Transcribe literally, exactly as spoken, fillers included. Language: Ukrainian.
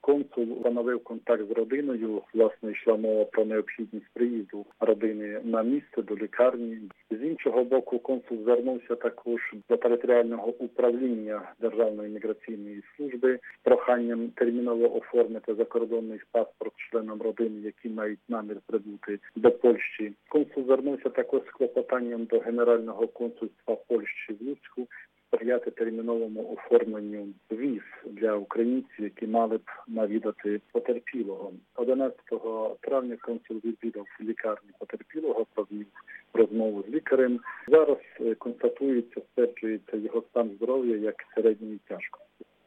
консул встановив контакт з родиною. Власне, йшла мова про необхідність приїзду родини на місце, до лікарні. З іншого боку, консул звернувся також до територіального управління Державної міграційної служби з проханням терміново оформити закордонний паспорт членам родини, які мають намір прибути до Польщі. Консул звернувся також з клопотанням до Генерального консульства Польщі в Луцьку сприяти терміновому оформленню віз для українців, які мали б навідати потерпілого. одинадцятого травня консул відвідав лікарню потерпілого, провів розмову з лікарем. Зараз констатується, стверджується його стан здоров'я як середньої тяжкості.